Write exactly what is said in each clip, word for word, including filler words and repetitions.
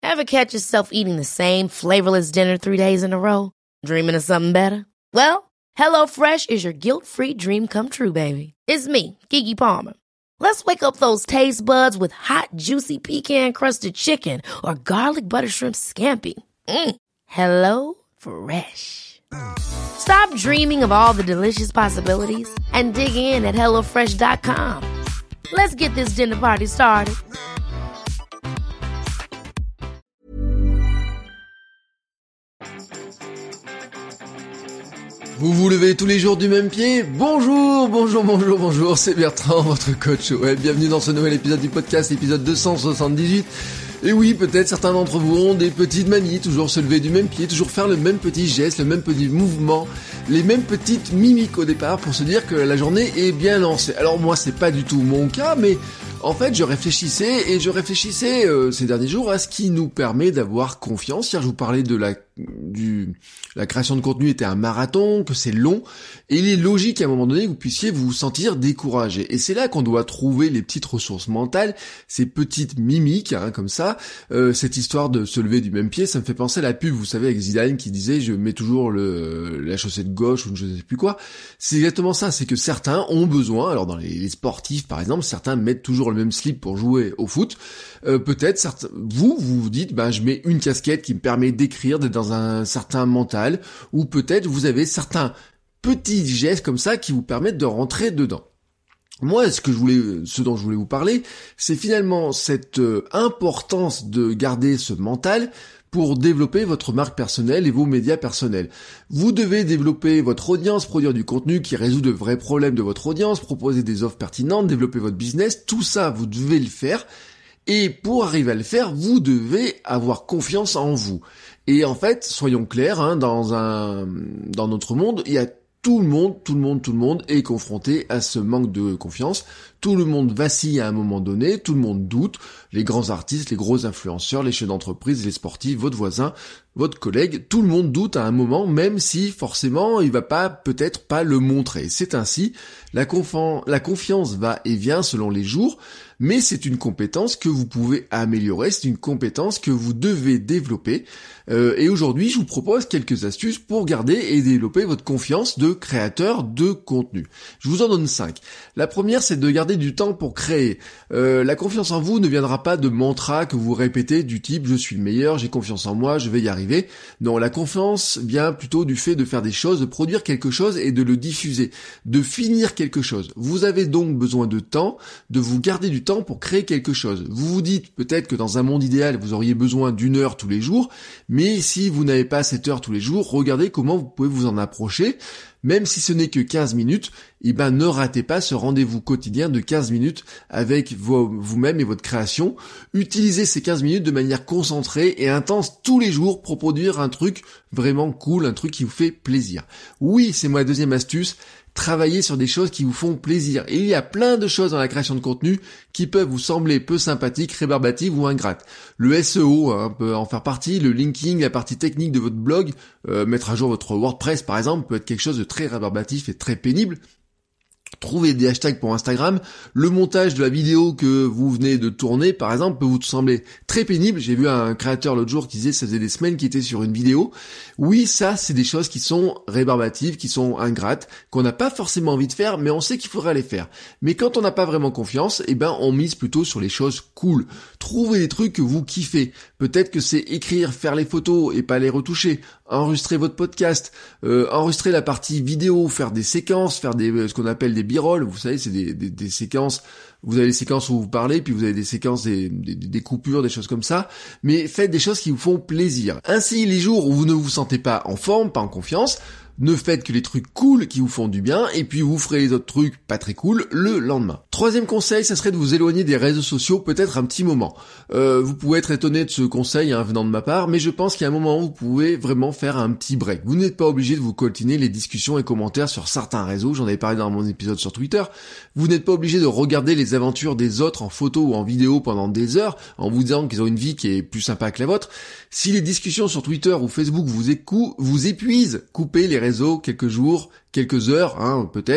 Ever catch yourself eating the same flavorless dinner three days in a row? Dreaming of something better? Well, HelloFresh is your guilt-free dream come true, baby. It's me, Keke Palmer. Let's wake up those taste buds with hot, juicy pecan-crusted chicken or garlic butter shrimp scampi. Mm. Hello Fresh. Stop dreaming of all the delicious possibilities and dig in at hello fresh dot com. Let's get this dinner party started. Vous vous levez tous les jours du même pied? Bonjour, bonjour, bonjour, bonjour, c'est Bertrand, votre coach web. Bienvenue dans ce nouvel épisode du podcast, épisode deux cent soixante-dix-huit. Et oui, peut-être certains d'entre vous ont des petites manies, toujours se lever du même pied, toujours faire le même petit geste, le même petit mouvement, les mêmes petites mimiques au départ pour se dire que la journée est bien lancée. Alors moi, c'est pas du tout mon cas, mais en fait, je réfléchissais et je réfléchissais euh, ces derniers jours à ce qui nous permet d'avoir confiance. Hier, je vous parlais de la du la création de contenu était un marathon, que c'est long, et il est logique à un moment donné que vous puissiez vous sentir découragé. Et c'est là qu'on doit trouver les petites ressources mentales, ces petites mimiques, hein, comme ça. Euh, cette histoire de se lever du même pied, ça me fait penser à la pub, vous savez, avec Zidane qui disait « je mets toujours le la chaussette gauche » ou je ne sais plus quoi. C'est exactement ça, c'est que certains ont besoin, alors dans les, les sportifs par exemple, certains mettent toujours le même slip pour jouer au foot. Euh, peut-être, certains, vous, vous vous dites, ben, je mets une casquette qui me permet d'écrire, d'être dans un certain mental, ou peut-être vous avez certains petits gestes comme ça qui vous permettent de rentrer dedans. Moi, ce que je voulais, ce dont je voulais vous parler, c'est finalement cette euh, importance de garder ce mental pour développer votre marque personnelle et vos médias personnels. Vous devez développer votre audience, produire du contenu qui résout de vrais problèmes de votre audience, proposer des offres pertinentes, développer votre business, tout ça, vous devez le faire. Et pour arriver à le faire, vous devez avoir confiance en vous. Et en fait, soyons clairs, hein, dans un, dans notre monde, il y a tout le monde, tout le monde, tout le monde est confronté à ce manque de confiance. Tout le monde vacille à un moment donné, tout le monde doute. Les grands artistes, les gros influenceurs, les chefs d'entreprise, les sportifs, votre voisin, votre collègue, tout le monde doute à un moment, même si forcément il va pas, peut-être pas le montrer. C'est ainsi, la, confi- la confiance va et vient selon les jours, mais c'est une compétence que vous pouvez améliorer, c'est une compétence que vous devez développer. Euh, et aujourd'hui, je vous propose quelques astuces pour garder et développer votre confiance de créateur de contenu. Je vous en donne cinq. La première, c'est de garder du temps pour créer. Euh, la confiance en vous ne viendra pas de mantras que vous répétez du type « je suis le meilleur, j'ai confiance en moi, je vais y arriver ». Non, la confiance vient plutôt du fait de faire des choses, de produire quelque chose et de le diffuser, de finir quelque chose. Vous avez donc besoin de temps, de vous garder du temps pour créer quelque chose. Vous vous dites peut-être que dans un monde idéal, vous auriez besoin d'une heure tous les jours, mais si vous n'avez pas cette heure tous les jours, regardez comment vous pouvez vous en approcher. Même si ce n'est que quinze minutes, eh ben ne ratez pas ce rendez-vous quotidien de quinze minutes avec vos, vous-même et votre création. Utilisez ces quinze minutes de manière concentrée et intense tous les jours pour produire un truc vraiment cool, un truc qui vous fait plaisir. Oui, c'est ma deuxième astuce. Travaillez sur des choses qui vous font plaisir. Et il y a plein de choses dans la création de contenu qui peuvent vous sembler peu sympathiques, rébarbatives ou ingrates. Le S E O hein, peut en faire partie, le linking, la partie technique de votre blog, euh, mettre à jour votre WordPress par exemple, peut être quelque chose de très rébarbatif et très pénible. Trouver des hashtags pour Instagram, le montage de la vidéo que vous venez de tourner, par exemple, peut vous sembler très pénible. J'ai vu un créateur l'autre jour qui disait que ça faisait des semaines qu'il était sur une vidéo. Oui, ça, c'est des choses qui sont rébarbatives, qui sont ingrates, qu'on n'a pas forcément envie de faire, mais on sait qu'il faudrait les faire. Mais quand on n'a pas vraiment confiance, eh ben, on mise plutôt sur les choses cool. Trouvez des trucs que vous kiffez. Peut-être que c'est écrire, faire les photos et pas les retoucher, enregistrer votre podcast, euh, enregistrer la partie vidéo, faire des séquences, faire des ce qu'on appelle des b-roll, vous savez, c'est des, des, des séquences, vous avez les séquences où vous parlez, puis vous avez des séquences, des, des, des coupures, des choses comme ça, mais faites des choses qui vous font plaisir. Ainsi, les jours où vous ne vous sentez pas en forme, pas en confiance, ne faites que les trucs cool qui vous font du bien, et puis vous ferez les autres trucs pas très cool le lendemain. Troisième conseil, ça serait de vous éloigner des réseaux sociaux peut-être un petit moment. Euh, vous pouvez être étonné de ce conseil hein, venant de ma part, mais je pense qu'il y a un moment où vous pouvez vraiment faire un petit break. Vous n'êtes pas obligé de vous coltiner les discussions et commentaires sur certains réseaux, j'en avais parlé dans mon épisode sur Twitter. Vous n'êtes pas obligé de regarder les aventures des autres en photo ou en vidéo pendant des heures, en vous disant qu'ils ont une vie qui est plus sympa que la vôtre. Si les discussions sur Twitter ou Facebook vous, écou- vous épuisent, coupez les réseaux quelques jours, quelques heures, hein, peut-être.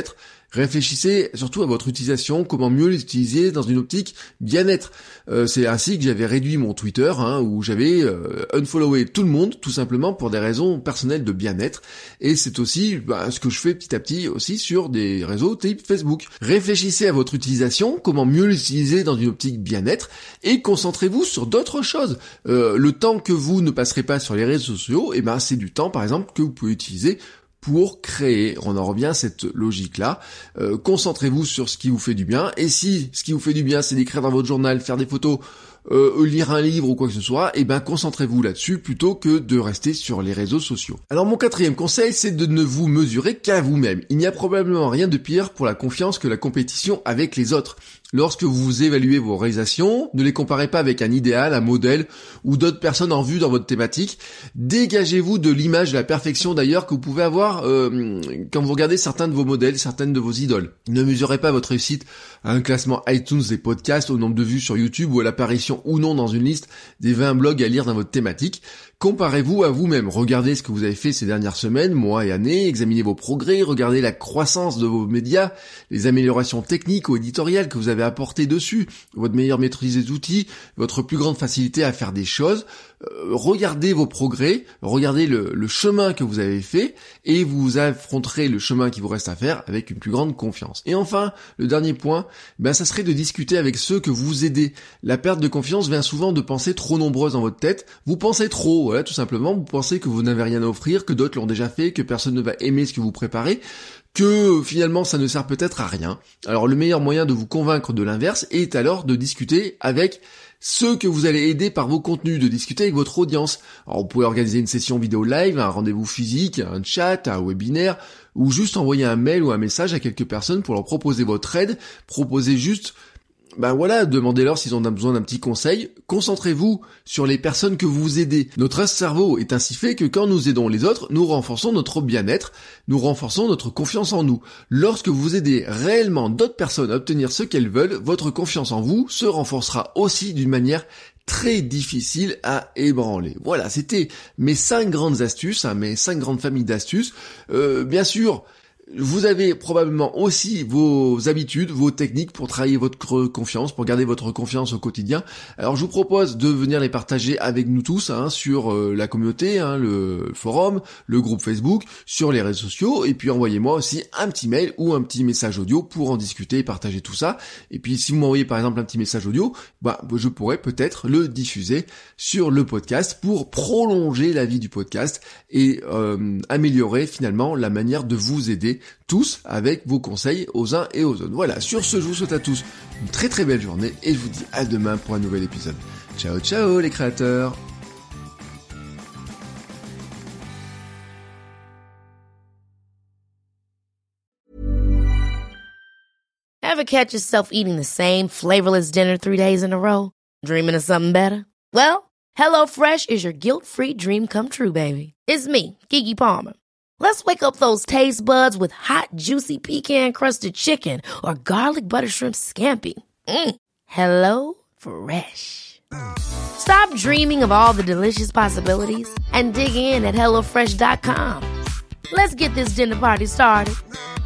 Réfléchissez surtout à votre utilisation, comment mieux l'utiliser dans une optique bien-être. Euh, c'est ainsi que j'avais réduit mon Twitter, hein, où j'avais euh, unfollowé tout le monde, tout simplement pour des raisons personnelles de bien-être. Et c'est aussi bah, ce que je fais petit à petit aussi sur des réseaux type Facebook. Réfléchissez à votre utilisation, comment mieux l'utiliser dans une optique bien-être, et concentrez-vous sur d'autres choses. Euh, le temps que vous ne passerez pas sur les réseaux sociaux, et ben c'est du temps par exemple que vous pouvez utiliser pour créer. On en revient à cette logique-là. Euh, concentrez-vous sur ce qui vous fait du bien. Et si ce qui vous fait du bien, c'est d'écrire dans votre journal, faire des photos, euh, lire un livre ou quoi que ce soit, eh ben concentrez-vous là-dessus plutôt que de rester sur les réseaux sociaux. Alors mon quatrième conseil, c'est de ne vous mesurer qu'à vous-même. Il n'y a probablement rien de pire pour la confiance que la compétition avec les autres. Lorsque vous évaluez vos réalisations, ne les comparez pas avec un idéal, un modèle ou d'autres personnes en vue dans votre thématique. Dégagez-vous de l'image de la perfection d'ailleurs que vous pouvez avoir euh, quand vous regardez certains de vos modèles, certaines de vos idoles. Ne mesurez pas votre réussite à un classement iTunes des podcasts, au nombre de vues sur YouTube ou à l'apparition ou non dans une liste des vingt blogs à lire dans votre thématique. Comparez-vous à vous-même, regardez ce que vous avez fait ces dernières semaines, mois et années, examinez vos progrès, regardez la croissance de vos médias, les améliorations techniques ou éditoriales que vous avez apportées dessus, votre meilleure maîtrise des outils, votre plus grande facilité à faire des choses. Euh, regardez vos progrès, regardez le, le chemin que vous avez fait et vous affronterez le chemin qui vous reste à faire avec une plus grande confiance. Et enfin, le dernier point, ben ça serait de discuter avec ceux que vous aidez. La perte de confiance vient souvent de pensées trop nombreuses dans votre tête. Vous pensez trop, voilà, tout simplement, vous pensez que vous n'avez rien à offrir, que d'autres l'ont déjà fait, que personne ne va aimer ce que vous préparez, que finalement ça ne sert peut-être à rien. Alors le meilleur moyen de vous convaincre de l'inverse est alors de discuter avec ceux que vous allez aider par vos contenus, de discuter avec votre audience. Alors vous pouvez organiser une session vidéo live, un rendez-vous physique, un chat, un webinaire, ou juste envoyer un mail ou un message à quelques personnes pour leur proposer votre aide, proposer juste... Ben voilà, demandez-leur s'ils ont besoin d'un petit conseil. Concentrez-vous sur les personnes que vous aidez. Notre cerveau est ainsi fait que quand nous aidons les autres, nous renforçons notre bien-être, nous renforçons notre confiance en nous. Lorsque vous aidez réellement d'autres personnes à obtenir ce qu'elles veulent, votre confiance en vous se renforcera aussi d'une manière très difficile à ébranler. Voilà, c'était mes cinq grandes astuces, hein, mes cinq grandes familles d'astuces. Euh, bien sûr, vous avez probablement aussi vos habitudes, vos techniques pour travailler votre confiance, pour garder votre confiance au quotidien. Alors je vous propose de venir les partager avec nous tous hein, sur euh, la communauté, hein, le forum, le groupe Facebook, sur les réseaux sociaux, et puis envoyez-moi aussi un petit mail ou un petit message audio pour en discuter et partager tout ça. Et puis si vous m'envoyez par exemple un petit message audio, bah je pourrais peut-être le diffuser sur le podcast pour prolonger la vie du podcast et euh, améliorer finalement la manière de vous aider tous avec vos conseils aux uns et aux autres. Voilà, sur ce, je vous souhaite à tous une très très belle journée et je vous dis à demain pour un nouvel épisode. Ciao ciao les créateurs. Ever catch yourself eating the same flavorless dinner three days in a row? Dreaming of something better? Well, HelloFresh is your guilt-free dream come true, baby. It's me, Keke Palmer. Let's wake up those taste buds with hot, juicy pecan-crusted chicken or garlic butter shrimp scampi. Mm. Hello Fresh. Stop dreaming of all the delicious possibilities and dig in at hello fresh dot com. Let's get this dinner party started.